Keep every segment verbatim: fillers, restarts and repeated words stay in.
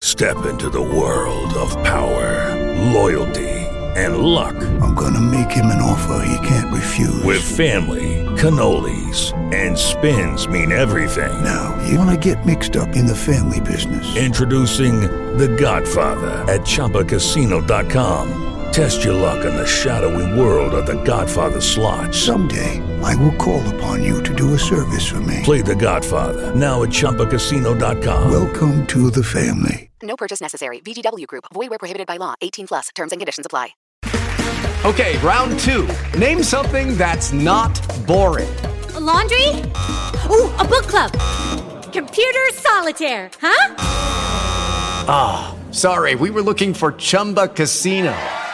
Step into the world of power, loyalty, and luck. I'm gonna make him an offer he can't refuse. With family, cannolis, and spins mean everything. Now, you wanna get mixed up in the family business. Introducing The Godfather at Chumba Casino dot com. Test your luck in the shadowy world of The Godfather slot. Someday, I will call upon you to do a service for me. Play The Godfather, now at Chumba Casino dot com. Welcome to the family. No purchase necessary. V G W Group. Void where prohibited by law. eighteen plus. Terms and conditions apply. Okay, round two. Name something that's not boring. A laundry? Ooh, a book club. Computer solitaire, huh? Ah, oh, sorry. We were looking for Chumba Casino.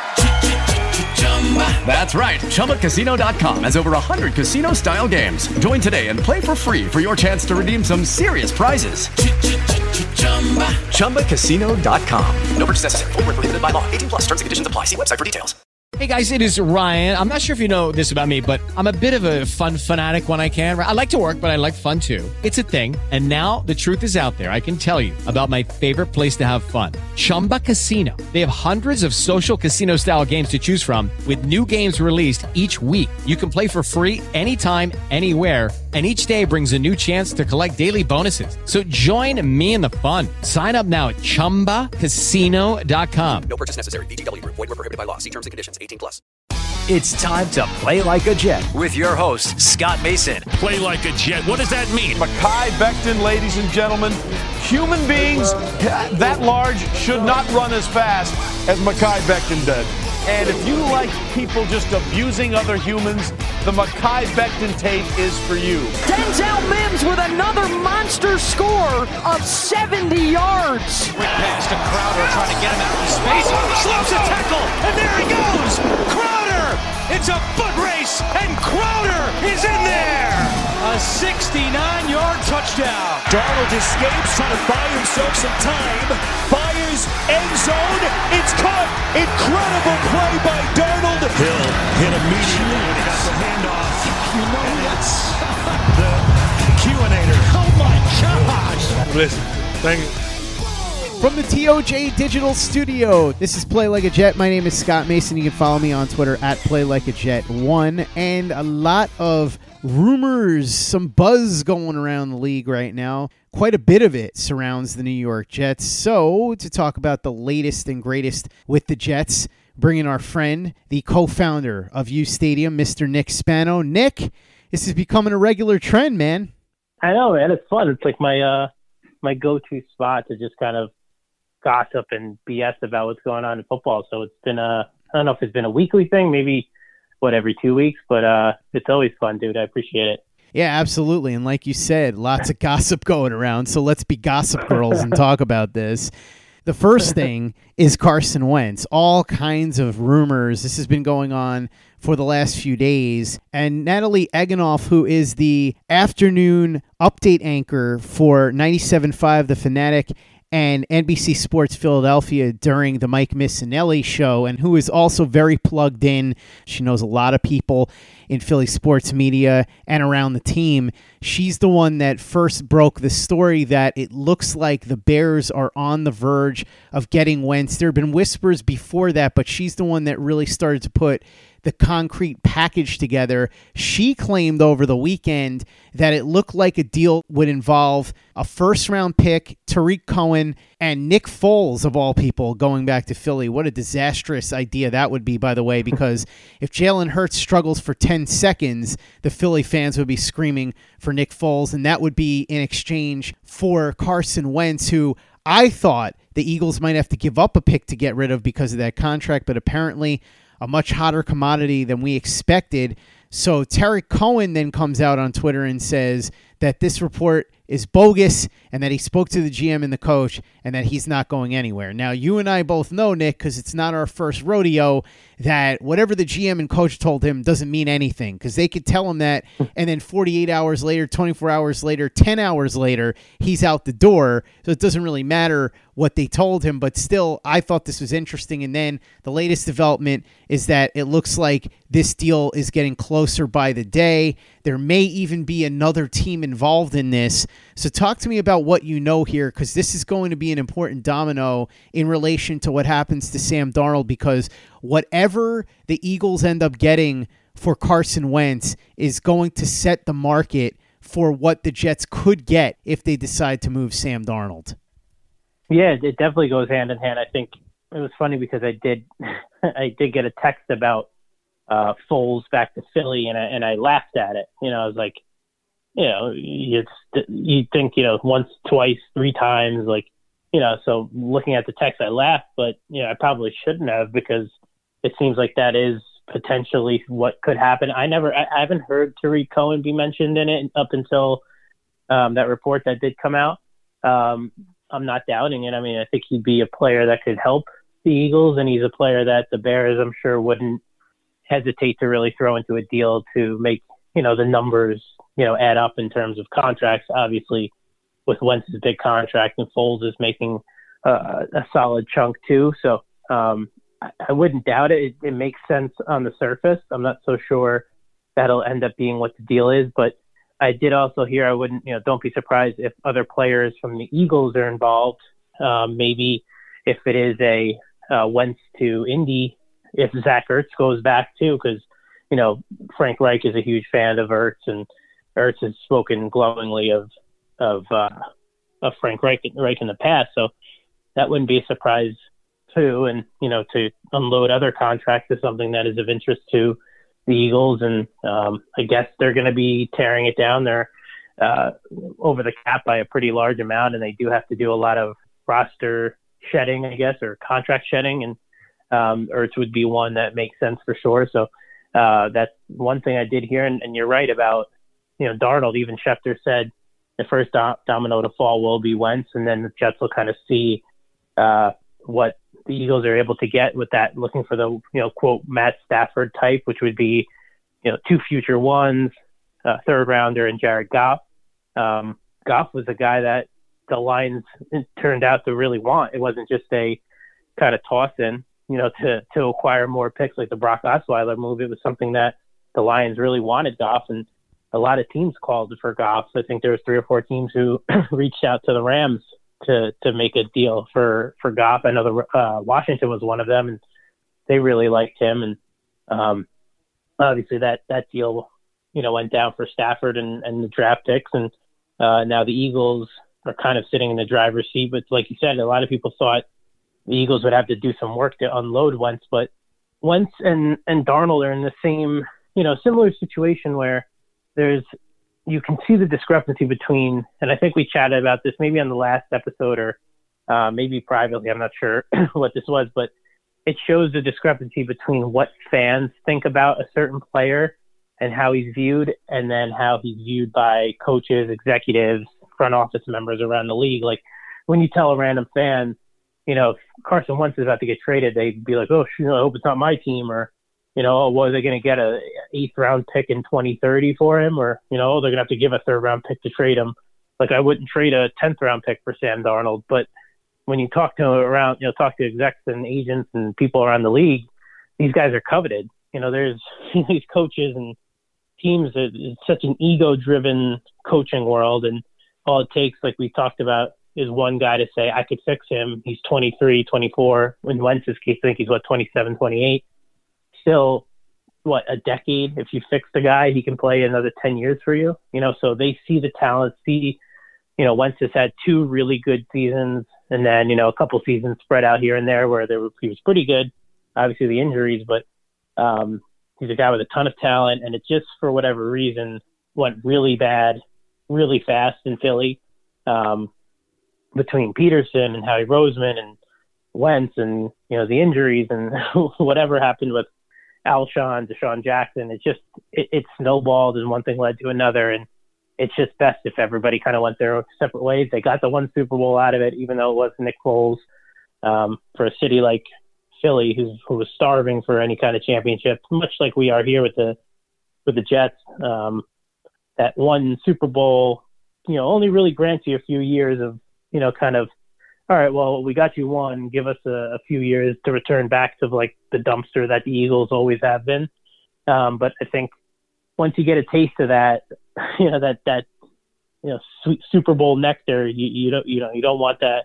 That's right. Chumba Casino dot com has over one hundred casino-style games. Join today and play for free for your chance to redeem some serious prizes. Chumba Casino dot com. No purchase necessary. Void where prohibited by law. eighteen plus. Terms and conditions apply. See website for details. Hey guys, it is Ryan. I'm not sure if you know this about me, but I'm a bit of a fun fanatic when I can. I like to work, but I like fun too. It's a thing. And now the truth is out there. I can tell you about my favorite place to have fun. Chumba Casino. They have hundreds of social casino style games to choose from with new games released each week. You can play for free anytime, anywhere. And each day brings a new chance to collect daily bonuses. So join me in the fun. Sign up now at Chumba Casino dot com. No purchase necessary. V G W Group. Void where prohibited by law. See terms and conditions. eighteen plus. It's time to play like a Jet with your host, Scott Mason. Play like a Jet. What does that mean? Mekhi Becton, ladies and gentlemen. Human beings that large should not run as fast as Mekhi Becton did. And if you like people just abusing other humans, the Mekhi Becton tape is for you. Denzel Mims with another monster score of seventy yards. Quick pass to Crowder trying to get him out of space. Slips a tackle, and there he goes! Crowder! It's a foot race, and Crowder is in there! A sixty-nine-yard touchdown. Darnold escapes, trying to buy himself some time. Fires, end zone, it's caught! Incredible play by Darnold. Hill hit immediately when he got the handoff. You know that's the Q-inator. Oh my gosh! Listen, thank you. From the T O J Digital Studio, this is Play Like a Jet. My name is Scott Mason. You can follow me on Twitter at Play Like a Jet one. And a lot of rumors, some buzz going around the league right now. Quite a bit of it surrounds the New York Jets. So, to talk about the latest and greatest with the Jets, bringing our friend, the co-founder of U Stadium, Mister Nick Spano. Nick, this is becoming a regular trend, man. I know, man. It's fun. It's like my uh, my go-to spot to just kind of gossip and B S about what's going on in football. So it's been a, I don't know if it's been a weekly thing, maybe what, every two weeks, but uh, it's always fun, dude. I appreciate it. Yeah, absolutely. And like you said, lots of gossip going around. So let's be gossip girls and talk about this. The first thing is Carson Wentz. All kinds of rumors. This has been going on for the last few days. And Natalie Eganoff, who is the afternoon update anchor for ninety-seven point five The Fanatic and N B C Sports Philadelphia during the Mike Missanelli show, and who is also very plugged in. She knows a lot of people in Philly sports media and around the team. She's the one that first broke the story that it looks like the Bears are on the verge of getting Wentz. There have been whispers before that, but she's the one that really started to put the concrete package together. She claimed over the weekend that it looked like a deal would involve a first-round pick, Tariq Cohen, and Nick Foles, of all people, going back to Philly. What a disastrous idea that would be, by the way, because if Jalen Hurts struggles for ten seconds, the Philly fans would be screaming for Nick Foles, and that would be in exchange for Carson Wentz, who I thought the Eagles might have to give up a pick to get rid of because of that contract, but apparently a much hotter commodity than we expected. So Tariq Cohen then comes out on Twitter and says that this report is bogus and that he spoke to the G M and the coach and that he's not going anywhere. Now, you and I both know, Nick, because it's not our first rodeo, that whatever the G M and coach told him doesn't mean anything, because they could tell him that, and then forty-eight hours later, twenty-four hours later, ten hours later, he's out the door. So it doesn't really matter what they told him, but still, I thought this was interesting. And then the latest development is that it looks like this deal is getting closer by the day. There may even be another team involved in this. So talk to me about what you know here, because this is going to be an important domino in relation to what happens to Sam Darnold, because whatever the Eagles end up getting for Carson Wentz is going to set the market for what the Jets could get if they decide to move Sam Darnold. Yeah, it definitely goes hand in hand. I think it was funny because I did I did get a text about uh, Foles back to Philly, and I, and I laughed at it. You know, I was like, you know, you you think, you know, once, twice, three times, like, you know, so looking at the text, I laughed, but, you know, I probably shouldn't have, because it seems like that is potentially what could happen. I never, I, I haven't heard Tariq Cohen be mentioned in it up until um, that report that did come out. Um, I'm not doubting it. I mean, I think he'd be a player that could help the Eagles, and he's a player that the Bears, I'm sure, wouldn't hesitate to really throw into a deal to make, you know, the numbers, you know, add up in terms of contracts. Obviously, with Wentz's big contract, and Foles is making uh, a solid chunk too. So um, I, I wouldn't doubt it. it. It makes sense on the surface. I'm not so sure that'll end up being what the deal is, but I did also hear, I wouldn't, you know, don't be surprised if other players from the Eagles are involved. Um, maybe if it is a uh, Wentz to Indy, if Zach Ertz goes back too, because, you know, Frank Reich is a huge fan of Ertz, and Ertz has spoken glowingly of of uh, of Frank Reich, Reich in the past, so that wouldn't be a surprise too. And, you know, to unload other contracts is something that is of interest to the Eagles, and um, I guess they're going to be tearing it down. They're uh, over the cap by a pretty large amount, and they do have to do a lot of roster shedding, I guess, or contract shedding, and um, Ertz would be one that makes sense for sure. So uh, that's one thing I did hear, and, and you're right about, you know, Darnold. Even Schefter said the first do- domino to fall will be Wentz, and then the Jets will kind of see uh, what the Eagles are able to get with that, looking for the, you know, quote, Matt Stafford type, which would be, you know, two future ones, a third rounder, and Jared Goff. Um, Goff was a guy that the Lions turned out to really want. It wasn't just a kind of toss in, you know, to, to acquire more picks like the Brock Osweiler move. It was something that the Lions really wanted Goff, and a lot of teams called for Goff. I think there was three or four teams who reached out to the Rams to to make a deal for, for Goff. I know the uh, Washington was one of them, and they really liked him. And um, obviously that, that deal, you know, went down for Stafford and, and the draft picks. And uh, now the Eagles are kind of sitting in the driver's seat. But like you said, a lot of people thought the Eagles would have to do some work to unload Wentz. But Wentz and, and Darnold are in the same, you know, similar situation where there's, you can see the discrepancy between, and I think we chatted about this maybe on the last episode or uh, maybe privately, I'm not sure what this was, but it shows the discrepancy between what fans think about a certain player and how he's viewed, and then how he's viewed by coaches, executives, front office members around the league. Like when you tell a random fan, you know, if Carson Wentz is about to get traded, they'd be like, oh, you know, I hope it's not my team, or, you know, oh, what, are they going to get a eighth round pick in twenty thirty for him? Or, you know, oh, they're going to have to give a third round pick to trade him. Like I wouldn't trade a tenth round pick for Sam Darnold. But when you talk to around, you know, talk to execs and agents and people around the league, these guys are coveted. You know, there's these coaches and teams. It's such an ego driven coaching world. And all it takes, like we talked about, is one guy to say, I could fix him. He's twenty-three, twenty-four. In Wentz's case, I think he's what, twenty-seven, twenty-eight. Still, what, a decade? If you fix the guy, he can play another ten years for you. You know, so they see the talent, see, you know, Wentz has had two really good seasons, and then, you know, a couple seasons spread out here and there where there were, he was pretty good. Obviously the injuries, but um, he's a guy with a ton of talent, and it just, for whatever reason, went really bad, really fast in Philly, um, between Peterson and Howie Roseman and Wentz, and, you know, the injuries and whatever happened with Alshon, Deshaun Jackson. It just, it, it snowballed, and one thing led to another. And it's just best if everybody kind of went their separate ways. They got the one Super Bowl out of it, even though it was Nick Foles, um, for a city like Philly, who's, who was starving for any kind of championship, much like we are here with the, with the Jets. Um, that one Super Bowl, you know, only really grants you a few years of, you know, kind of, all right, well, we got you one. Give us a, a few years to return back to like the dumpster that the Eagles always have been. Um, but I think once you get a taste of that, you know, that that you know, sweet Super Bowl nectar, you, you don't you know you don't want that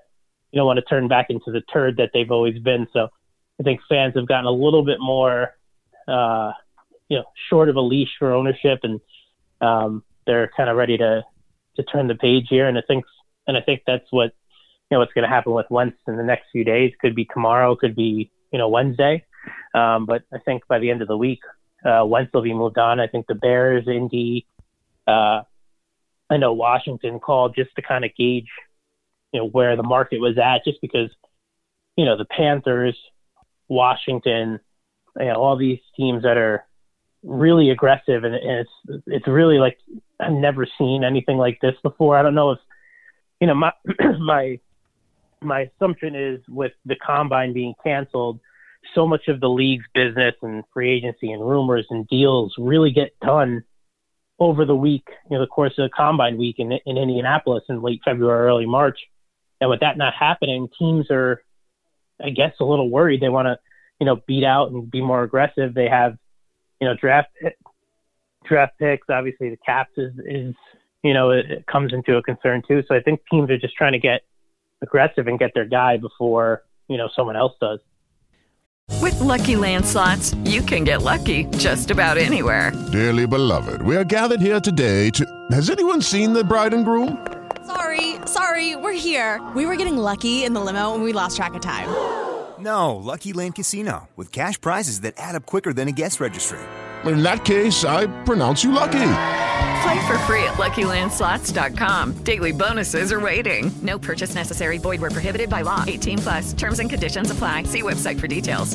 you know, want to turn back into the turd that they've always been. So I think fans have gotten a little bit more, uh, you know, short of a leash for ownership, and um, they're kind of ready to, to turn the page here. And I think, and I think that's what, you know, what's going to happen with Wentz in the next few days. Could be tomorrow, could be, you know, Wednesday. Um, but I think by the end of the week, uh, Wentz will be moved on. I think the Bears, Indy, uh, I know Washington called just to kind of gauge, you know, where the market was at, just because, you know, the Panthers, Washington, you know, all these teams that are really aggressive, and, and it's it's really like I've never seen anything like this before. I don't know if, you know, my my my assumption is with the combine being canceled, so much of the league's business and free agency and rumors and deals really get done over the week, you know, the course of the combine week in in Indianapolis in late February, early March. And with that not happening, teams are, I guess, a little worried. They want to, you know, beat out and be more aggressive. They have, you know, draft draft picks. Obviously, the caps is, is you know, it, it comes into a concern too. So I think teams are just trying to get aggressive and get their guy before, you know, someone else does. With Lucky Land Slots, you can get lucky just about anywhere. Dearly beloved, we are gathered here today to... Has anyone seen the bride and groom? Sorry, sorry, we're here. We were getting lucky in the limo and we lost track of time. No, Lucky Land Casino, with cash prizes that add up quicker than a guest registry. In that case, I pronounce you lucky. Play for free at Lucky Land Slots dot com. Daily bonuses are waiting. No purchase necessary. Void where prohibited by law. eighteen plus. Terms and conditions apply. See website for details.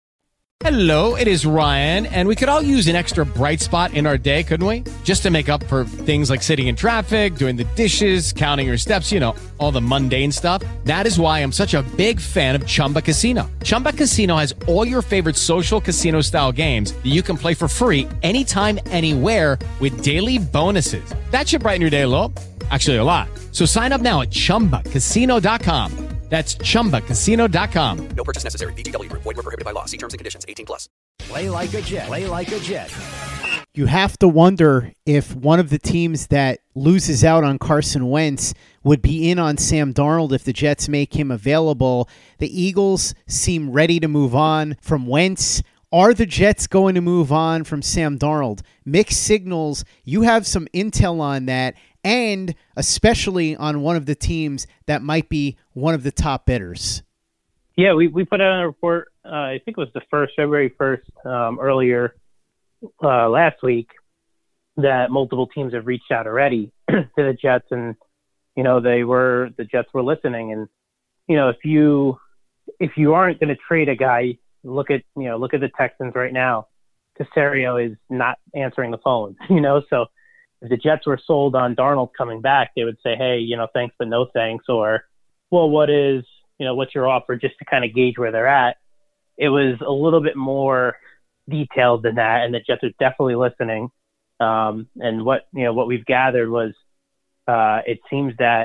Hello, it is Ryan, and we could all use an extra bright spot in our day, couldn't we? Just to make up for things like sitting in traffic, doing the dishes, counting your steps, you know, all the mundane stuff. That is why I'm such a big fan of Chumba Casino. Chumba Casino has all your favorite social casino-style games that you can play for free anytime, anywhere with daily bonuses. That should brighten your day a little. Actually, a lot. So sign up now at chumba casino dot com. That's chumba casino dot com. No purchase necessary. V G W Group. Void where prohibited by law. See terms and conditions. eighteen plus. Play like a Jet. Play like a Jet. You have to wonder if one of the teams that loses out on Carson Wentz would be in on Sam Darnold if the Jets make him available. The Eagles seem ready to move on from Wentz. Are the Jets going to move on from Sam Darnold? Mixed signals. You have some intel on that, and especially on one of the teams that might be one of the top bidders. Yeah, we, we put out a report, uh, I think it was the first, February first, um, earlier uh, last week, that multiple teams have reached out already to the Jets, and, you know, they were, the Jets were listening. And, you know, if you, if you aren't going to trade a guy, look at, you know, look at the Texans right now. Caserio is not answering the phone, you know, so if the Jets were sold on Darnold coming back, they would say, hey, you know, thanks, but no thanks. Or, well, what is, you know, what's your offer, just to kind of gauge where they're at. It was a little bit more detailed than that. And the Jets are definitely listening. Um, and what, you know, what we've gathered was uh, it seems that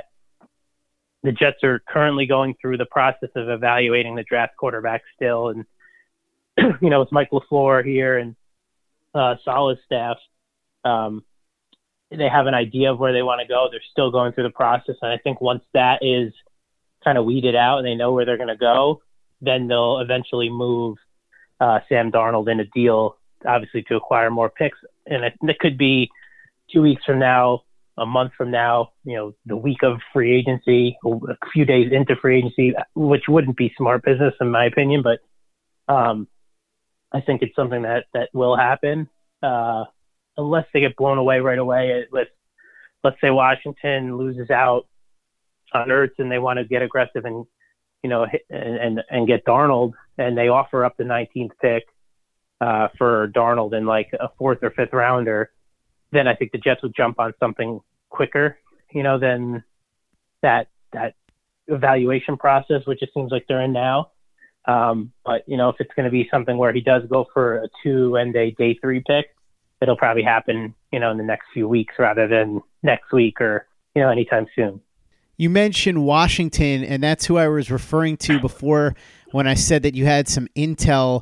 the Jets are currently going through the process of evaluating the draft quarterback still. And, you know, it's Mike LaFleur here and uh, Saleh's staff. Um, they have an idea of where they want to go. They're still going through the process. And I think once that is kind of weeded out and they know where they're going to go, then they'll eventually move uh, Sam Darnold in a deal, obviously to acquire more picks. And it, it could be two weeks from now, a month from now, you know, the week of free agency, a few days into free agency, which wouldn't be smart business in my opinion. But um, I think it's something that, that will happen. Uh, unless they get blown away right away with, let's say Washington loses out on Ertz and they want to get aggressive and, you know, hit, and, and get Darnold, and they offer up the nineteenth pick uh, for Darnold in like a fourth or fifth rounder, then I think the Jets would jump on something quicker, you know, than that, that evaluation process, which it seems like they're in now. Um, but, you know, if it's going to be something where he does go for a two and a day three pick, it'll probably happen, you know, in the next few weeks rather than next week or, you know, anytime soon. You mentioned Washington, and that's who I was referring to before when I said that you had some intel.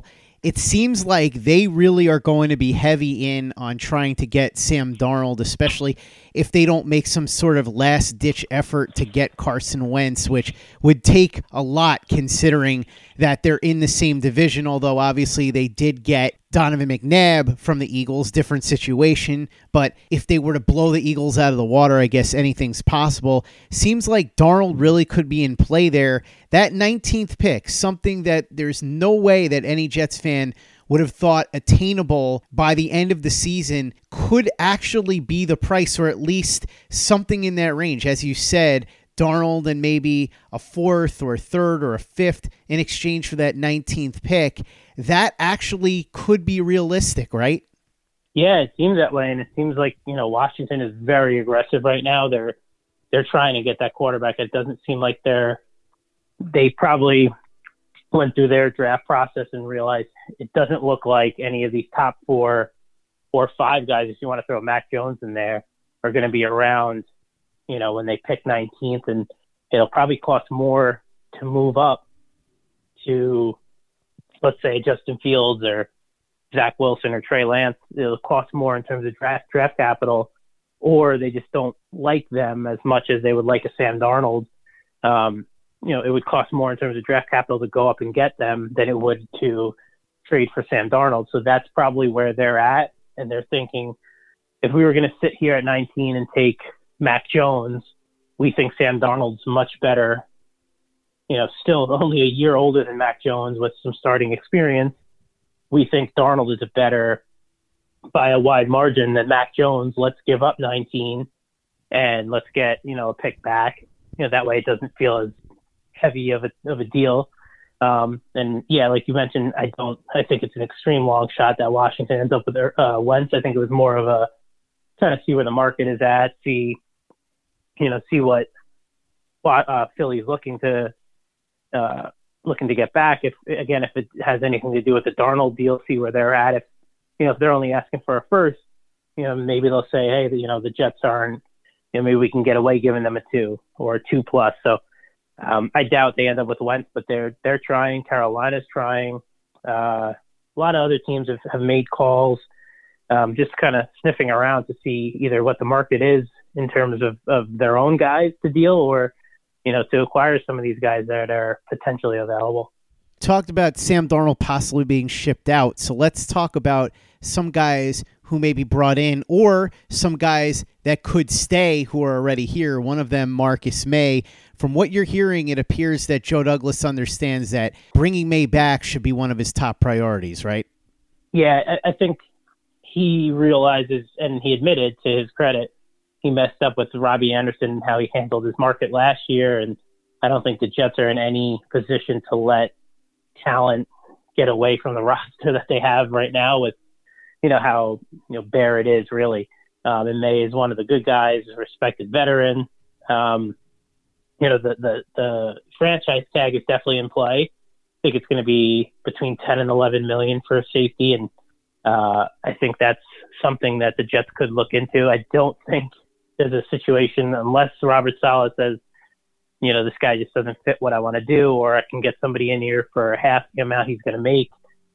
it seems like they really are going to be heavy in on trying to get Sam Darnold, especially if they don't make some sort of last-ditch effort to get Carson Wentz, which would take a lot considering that they're in the same division, although obviously they did get Donovan McNabb from the Eagles, different situation. But if they were to blow the Eagles out of the water, I guess anything's possible. Seems like Darnold really could be in play there. That nineteenth pick, something that there's no way that any Jets fan would have thought attainable by the end of the season, could actually be the price, or at least something in that range. As you said, Darnold and maybe a fourth or a third or a fifth in exchange for that nineteenth pick. That actually could be realistic, right? Yeah, it seems that way, and it seems like, you know, Washington is very aggressive right now. They're they're trying to get that quarterback. It doesn't seem like they're they probably went through their draft process and realized it doesn't look like any of these top four or five guys, if you want to throw Mac Jones in there, are going to be around, you know, when they pick nineteenth, and it'll probably cost more to move up to, let's say, Justin Fields or Zach Wilson or Trey Lance. It'll cost more in terms of draft draft capital, or they just don't like them as much as they would like a Sam Darnold. Um, you know, it would cost more in terms of draft capital to go up and get them than it would to trade for Sam Darnold. So that's probably where they're at, and they're thinking, if we were going to sit here at nineteen and take Mac Jones, we think Sam Darnold's much better. You know, still only a year older than Mac Jones with some starting experience. We think Darnold is a better, by a wide margin, than Mac Jones. Let's give up nineteen and let's get, you know, a pick back. You know, that way it doesn't feel as heavy of a of a deal. Um, and yeah, like you mentioned, I don't. I think it's an extreme long shot that Washington ends up with their uh, Wentz. I think it was more of a trying to see where the market is at, see, you know, see what uh, Philly's looking to uh, looking to get back. If again, if it has anything to do with the Darnold deal, see where they're at. If you know, if they're only asking for a first, you know, maybe they'll say, hey, you know, the Jets aren't. You know, maybe we can get away giving them a two or a two plus. So. Um, I doubt they end up with Wentz, but they're they're trying. Carolina's trying. Uh, a lot of other teams have, have made calls, um, just kind of sniffing around to see either what the market is in terms of, of their own guys to deal, or, you know, to acquire some of these guys that are potentially available. Talked about Sam Darnold possibly being shipped out. So let's talk about some guys who may be brought in, or some guys that could stay who are already here. One of them, Marcus May. From what you're hearing, it appears that Joe Douglas understands that bringing May back should be one of his top priorities, right? Yeah, I, I think he realizes, and he admitted to his credit, he messed up with Robbie Anderson and how he handled his market last year. And I don't think the Jets are in any position to let talent get away from the roster that they have right now with, you know, how, you know, bare it is really. Um, and May is one of the good guys, a respected veteran. Um, you know, the, the, the franchise tag is definitely in play. I think it's going to be between ten and eleven million for a safety. And uh, I think that's something that the Jets could look into. I don't think there's a situation, unless Robert Saleh says, you know, this guy just doesn't fit what I want to do, or I can get somebody in here for half the amount he's going to make.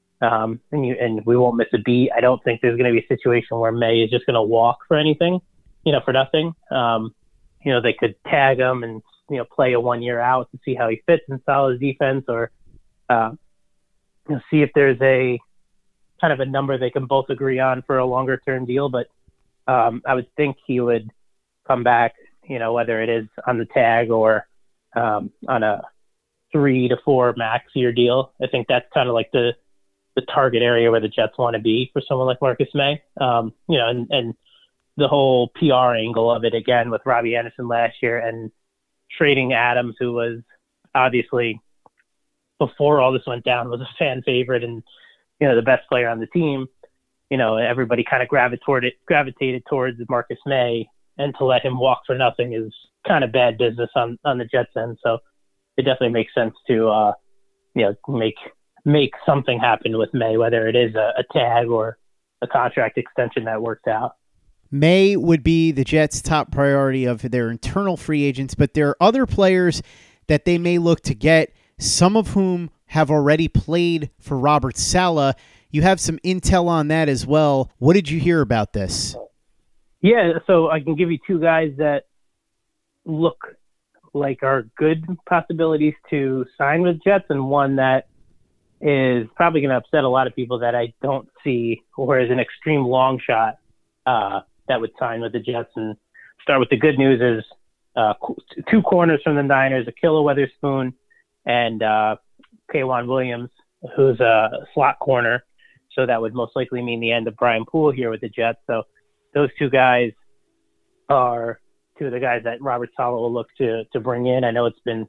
Um, and you, and we won't miss a beat. I don't think there's going to be a situation where May is just going to walk for anything, you know, for nothing. Um, you know, they could tag him and, you know, play a one year out to see how he fits in Saleh's defense, or, uh, you know, see if there's a kind of a number they can both agree on for a longer term deal. But, um, I would think he would come back, you know, whether it is on the tag or, um, on a three to four max year deal. I think that's kind of like the, the target area where the Jets want to be for someone like Marcus May. Um, you know, and, and the whole P R angle of it, again, with Robbie Anderson last year and trading Adams, who was obviously, before all this went down, was a fan favorite and, you know, the best player on the team. You know, everybody kind of gravitated, gravitated towards Marcus May, and to let him walk for nothing is kind of bad business on, on the Jets end. So it definitely makes sense to, uh, you know, make, make something happen with May, whether it is a, a tag or a contract extension that works out. May would be the Jets' top priority of their internal free agents, but there are other players that they may look to get, some of whom have already played for Robert Saleh. You have some intel on that as well. What did you hear about this? Yeah, so I can give you two guys that look like are good possibilities to sign with Jets, and one that is probably going to upset a lot of people that I don't see, or is an extreme long shot uh, that would sign with the Jets. And start with the good news is uh, two corners from the Niners, Ahkello Witherspoon and uh, K'Waun Williams, who's a slot corner. So that would most likely mean the end of Brian Poole here with the Jets. So those two guys are two of the guys that Robert Saleh will look to to bring in. I know it's been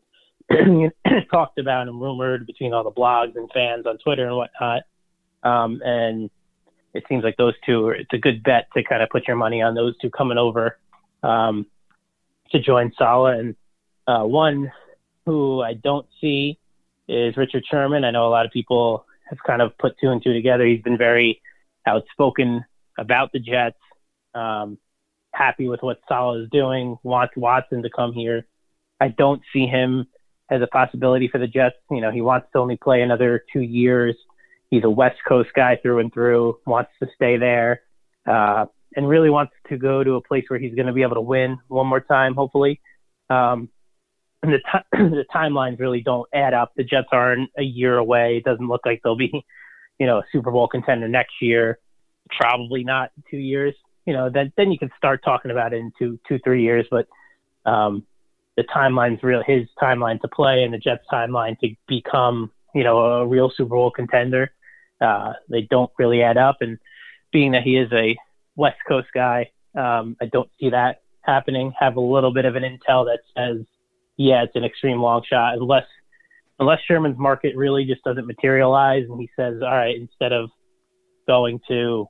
talked about and rumored between all the blogs and fans on Twitter and whatnot. Um, and it seems like those two are, it's a good bet to kind of put your money on those two coming over um, to join Saleh. And uh, one who I don't see is Richard Sherman. I know a lot of people have kind of put two and two together. He's been very outspoken about the Jets, um, happy with what Saleh is doing, wants Watson to come here. I don't see him as a possibility for the Jets. You know, he wants to only play another two years. He's a West Coast guy through and through, wants to stay there, uh, and really wants to go to a place where he's going to be able to win one more time, hopefully. Um, and the, t- the timelines really don't add up. The Jets aren't a year away. It doesn't look like they'll be, you know, a Super Bowl contender next year. Probably not two years. You know, then then you can start talking about it in two, two, three years. But um, the timeline's real. His timeline to play and the Jets' timeline to become, you know, a real Super Bowl contender. Uh, they don't really add up. And being that he is a West Coast guy, um, I don't see that happening. Have a little bit of an intel that says, yeah, it's an extreme long shot, unless unless Sherman's market really just doesn't materialize and he says, all right, instead of going to,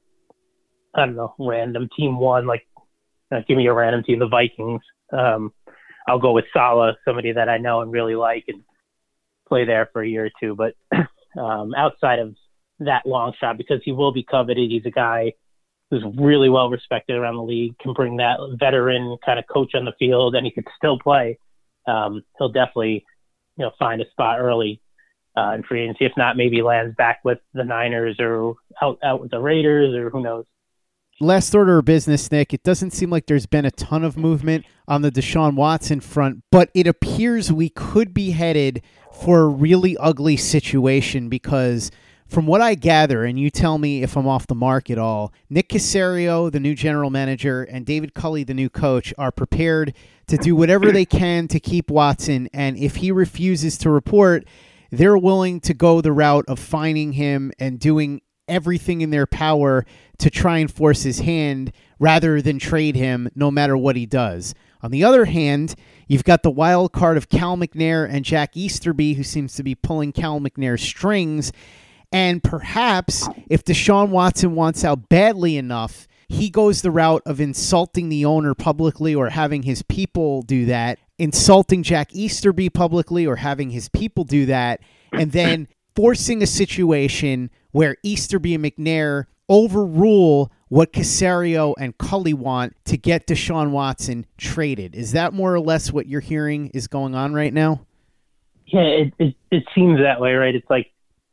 I don't know, random team one, like uh, give me a random team, the Vikings, um, I'll go with Saleh, somebody that I know and really like, and play there for a year or two. But um, outside of that long shot, because he will be coveted, he's a guy who's really well respected around the league, can bring that veteran kind of coach on the field, and he could still play. Um, he'll definitely, you know, find a spot early uh, in free agency. If not, maybe lands back with the Niners or out, out with the Raiders, or who knows. Last order of business, Nick. It doesn't seem like there's been a ton of movement on the Deshaun Watson front, but it appears we could be headed for a really ugly situation because from what I gather, and you tell me if I'm off the mark at all, Nick Caserio, the new general manager, and David Culley, the new coach, are prepared to do whatever they can to keep Watson, and if he refuses to report, they're willing to go the route of fining him and doing everything in their power to try and force his hand rather than trade him no matter what he does. On the other hand, you've got the wild card of Cal McNair and Jack Easterby, who seems to be pulling Cal McNair's strings. And perhaps if Deshaun Watson wants out badly enough, he goes the route of insulting the owner publicly or having his people do that, insulting Jack Easterby publicly or having his people do that, and then forcing a situation where Easterby and McNair overrule what Caserio and Culley want to get Deshaun Watson traded. Is that more or less what you're hearing is going on right now? Yeah, it it, it seems that way, right? It's like,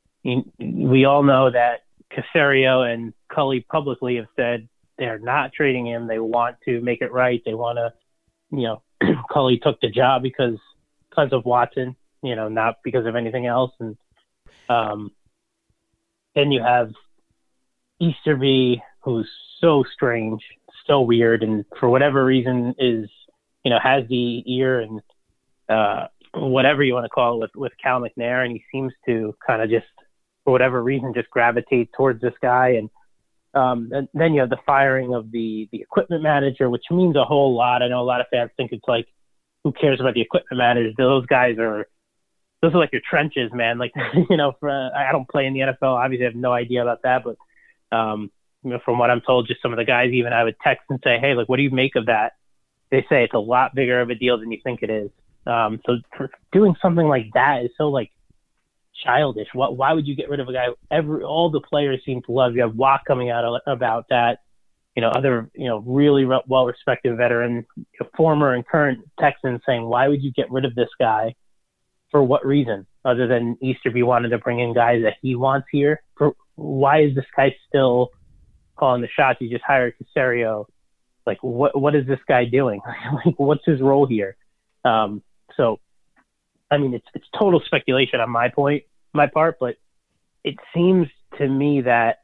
we all know that Caserio and Culley publicly have said they're not trading him. They want to make it right. They want to, you know, Culley took the job because because of Watson, you know, not because of anything else. And um, then you have Easterby, who's so strange, so weird, and for whatever reason is, you know, has the ear and uh, whatever you want to call it with, with Cal McNair, and he seems to kind of just, for whatever reason, just gravitate towards this guy. And, um, and then you have the firing of the, the equipment manager, which means a whole lot. I know a lot of fans think it's like, who cares about the equipment managers? Those guys are, those are like your trenches, man. Like, you know, for, I don't play in the N F L. Obviously, I have no idea about that. But, um, you know, from what I'm told, just some of the guys, even I would text and say, hey, like, what do you make of that? They say it's a lot bigger of a deal than you think it is. Um, so for doing something like that is so, like, childish. What? Why would you get rid of a guy? Every all the players seem to love. You have Watt coming out about that. You know, other you know really re- well-respected veteran, former and current Texans saying, "Why would you get rid of this guy? For what reason?" other than Easterby wanted to bring in guys that he wants here. For, why is this guy still calling the shots? He just hired Caserio. Like, what what is this guy doing? Like, what's his role here? Um, so, I mean, it's it's total speculation on my point, my part, but it seems to me that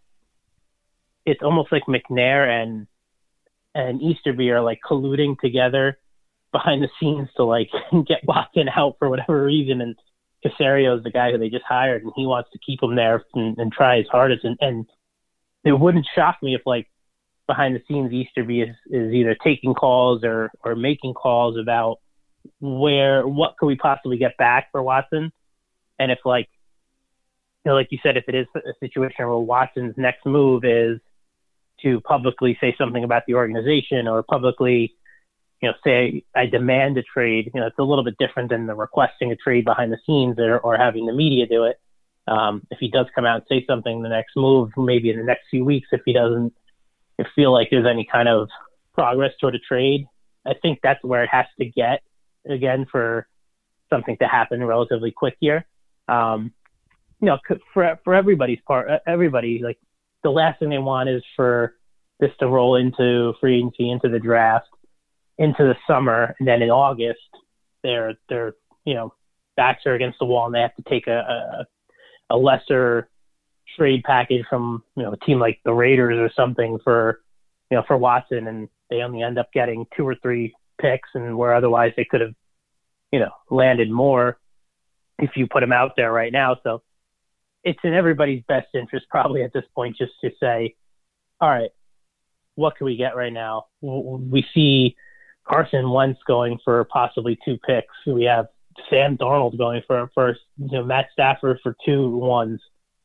it's almost like McNair and and Easterby are like colluding together behind the scenes to like get Watson out for whatever reason, and Caserio is the guy who they just hired, and he wants to keep him there and, and try his hardest. And, and it wouldn't shock me if, like, behind the scenes, Easterby is, is either taking calls or or making calls about where what could we possibly get back for Watson, and if like you know, like you said, if it is a situation where Watson's next move is to publicly say something about the organization or publicly, you know, say I demand a trade, you know, it's a little bit different than the requesting a trade behind the scenes or, or having the media do it. Um, if he does come out and say something, the next move, maybe in the next few weeks, if he doesn't if feel like there's any kind of progress toward a trade, I think that's where it has to get again for something to happen relatively quick here. Um, you know, for for everybody's part, everybody, like the last thing they want is for this to roll into free agency, into the draft, into the summer, and then in August, they're they're you know backs are against the wall and they have to take a a, a lesser trade package from you know a team like the Raiders or something for you know for Watson, and they only end up getting two or three picks, and where otherwise they could have you know landed more if you put him out there right now. So it's in everybody's best interest probably at this point just to say, all right, what can we get right now? We see Carson Wentz going for possibly two picks. We have Sam Darnold going for a first, you know, Matt Stafford for two ones.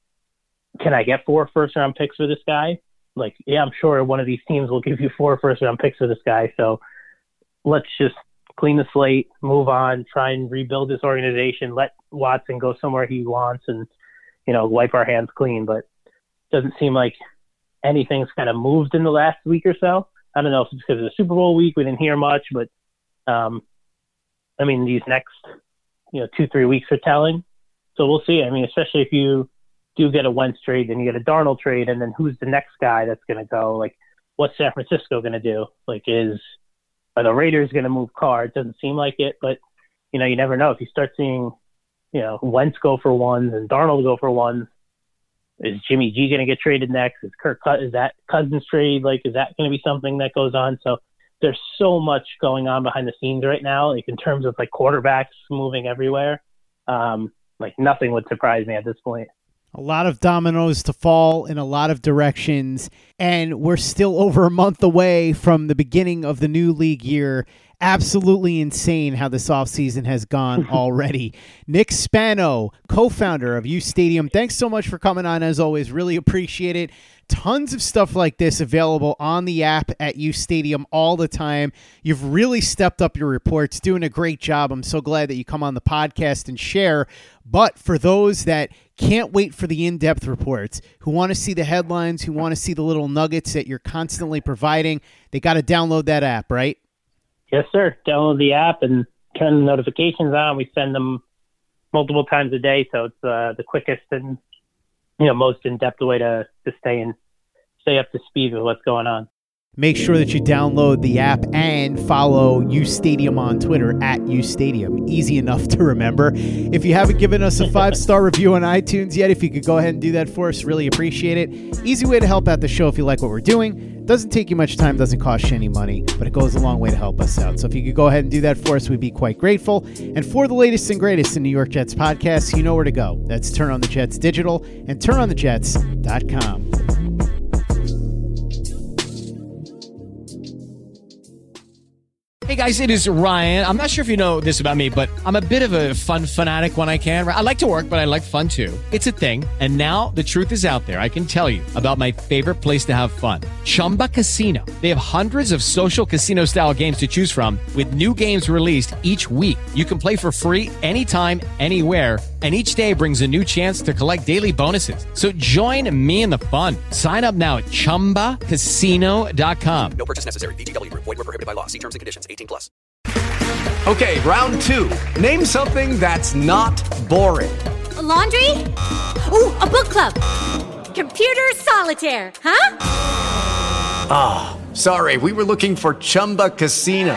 Can I get four first round picks for this guy? Like, yeah, I'm sure one of these teams will give you four first round picks for this guy. So let's just clean the slate, move on, try and rebuild this organization, let Watson go somewhere he wants, and, you know, wipe our hands clean. But it doesn't seem like anything's kind of moved in the last week or so. I don't know if it's because of the Super Bowl week. We didn't hear much, but um, I mean, these next, you know, two, three weeks are telling. So we'll see. I mean, especially if you do get a Wentz trade, then you get a Darnold trade, and then who's the next guy that's going to go? Like, what's San Francisco going to do? Like, is are the Raiders going to move Carr? It doesn't seem like it, but you know, you never know. If you start seeing, you know, Wentz go for ones and Darnold go for ones, is Jimmy G going to get traded next? Is Kirk Cut? Is that Cousins trade? Like, is that going to be something that goes on? So there's so much going on behind the scenes right now, like in terms of like quarterbacks moving everywhere. Um, like nothing would surprise me at this point. A lot of dominoes to fall in a lot of directions, and we're still over a month away from the beginning of the new league year. Absolutely insane how this offseason has gone already. Nick Spano, co-founder of U Stadium, thanks so much for coming on as always. Really appreciate it. Tons of stuff like this available on the app at U Stadium all the time. You've really stepped up your reports, doing a great job. I'm so glad that you come on the podcast and share. But for those that can't wait for the in-depth reports, who want to see the headlines, who want to see the little nuggets that you're constantly providing, they got to download that app, right? Yes, sir. Download the app and turn the notifications on. We send them multiple times a day, so it's uh, the quickest and you know most in-depth way to, to stay in, stay up to speed with what's going on. Make sure that you download the app and follow U Stadium on Twitter at U Stadium. Easy enough to remember. If you haven't given us a five-star review on iTunes yet, if you could go ahead and do that for us, really appreciate it. Easy way to help out the show if you like what we're doing. Doesn't take you much time, doesn't cost you any money, but it goes a long way to help us out. So if you could go ahead and do that for us, we'd be quite grateful. And for the latest and greatest in New York Jets podcasts, you know where to go. That's Turn On The Jets Digital and turn on the jets dot com. Hey guys, it is Ryan. I'm not sure if you know this about me, but I'm a bit of a fun fanatic when I can. I like to work, but I like fun too. It's a thing. And now the truth is out there. I can tell you about my favorite place to have fun. Chumba Casino. They have hundreds of social casino style games to choose from with new games released each week. You can play for free anytime, anywhere. And each day brings a new chance to collect daily bonuses. So join me in the fun. Sign up now at chumba casino dot com. No purchase necessary. V G W Group. Void where prohibited by law. See terms and conditions. eighteen plus. Okay, round two. Name something that's not boring. A laundry? Ooh, a book club. Computer solitaire, huh? Ah, oh, sorry. We were looking for Chumba Casino.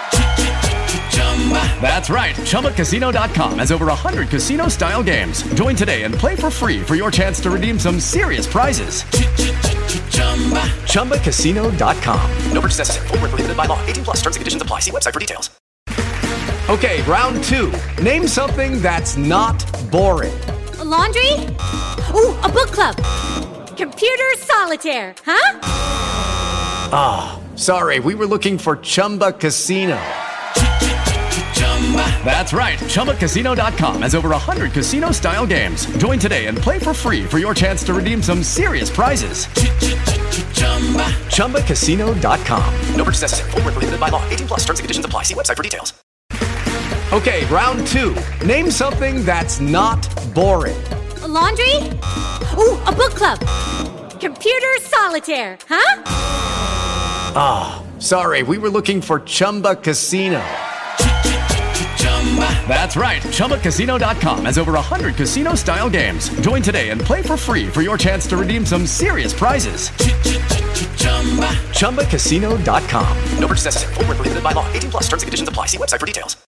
That's right. Chumba Casino dot com has over one hundred casino-style games. Join today and play for free for your chance to redeem some serious prizes. Chumba Casino dot com. No purchase necessary. Void where prohibited by law. eighteen plus. Terms and conditions apply. See website for details. Okay, round two. Name something that's not boring. A laundry? Ooh, a book club. Computer solitaire, huh? Ah, oh, sorry. We were looking for Chumba Casino. That's right. Chumba Casino dot com has over one hundred casino-style games. Join today and play for free for your chance to redeem some serious prizes. Chumba Casino dot com. No purchase necessary. Void where prohibited by law. eighteen plus. Terms and conditions apply. See website for details. Okay, round two. Name something that's not boring. A laundry? Ooh, a book club. Computer solitaire, huh? Ah, oh, sorry. We were looking for Chumba Casino. That's right. Chumba Casino dot com has over one hundred casino-style games. Join today and play for free for your chance to redeem some serious prizes. Chumba Casino dot com. No purchase necessary. Void where prohibited by law. eighteen plus. Terms and conditions apply. See website for details.